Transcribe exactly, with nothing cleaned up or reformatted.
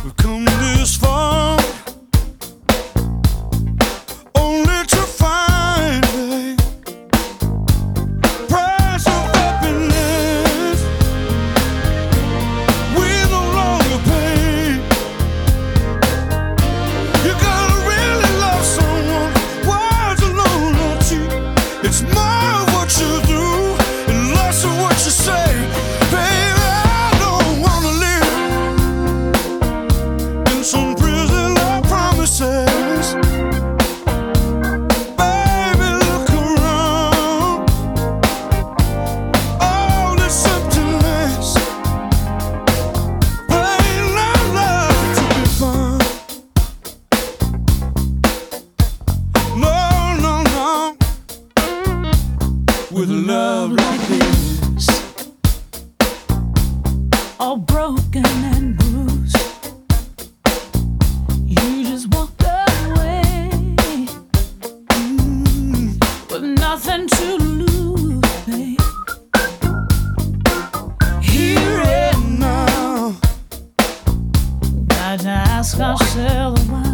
We've come this far, only to find the price of happiness we no longer pay. You gotta really love someone. Words alone are cheap. It's more of what you do and less of what you say. Baby, I don't wanna live in some prison of promises. Baby, look around. All this emptiness. There ain't no love to be found. No, no, no. With love like this, all broken and bruised, you just walked away mm, with nothing to lose, babe. here and now. Got to ask ourselves why.